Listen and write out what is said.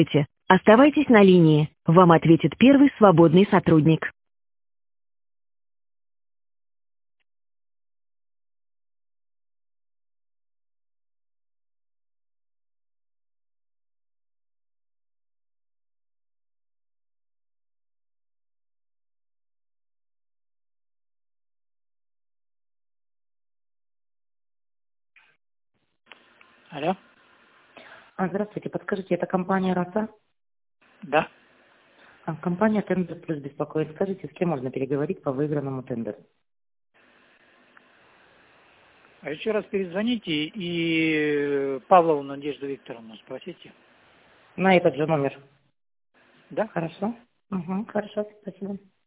Оставайтесь на линии. Вам ответит первый свободный сотрудник. Алло? Здравствуйте, подскажите, это компания «Роса»? Да. Компания «Тендер Плюс» беспокоит. Скажите, с кем можно переговорить по выигранному тендеру? А еще раз перезвоните и Павлову Надежду Викторовну спросите. На этот же номер. Да? Хорошо? Угу, хорошо, спасибо.